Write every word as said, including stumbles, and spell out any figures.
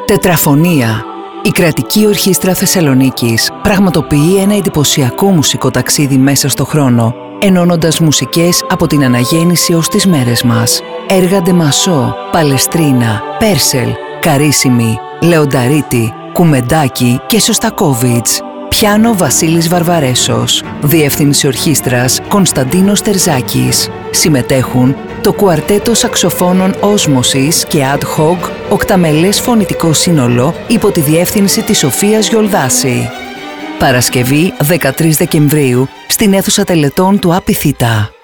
Τετραφωνία. Η Κρατική Ορχήστρα Θεσσαλονίκης πραγματοποιεί ένα εντυπωσιακό μουσικό ταξίδι μέσα στο χρόνο, ενώνοντας μουσικές από την Αναγέννηση ως τις μέρες μας. Έργα Ντεμασό, Παλαιστρίνα, Πέρσελ, Καρίσιμη, Λεονταρίτη, Κουμεντάκη και Σωστακόβιτς. Πιάνο Βασίλης Βαρβαρέσος. Διεύθυνση ορχήστρας Κωνσταντίνος Τερζάκης. Συμμετέχουν το κουαρτέτο σαξοφώνων Όσμωσης και Ad Hoc, οκταμελές φωνητικό σύνολο υπό τη διεύθυνση της Σοφίας Γιολδάση. Παρασκευή δεκατρείς Δεκεμβρίου στην αίθουσα τελετών του Απιθύτα.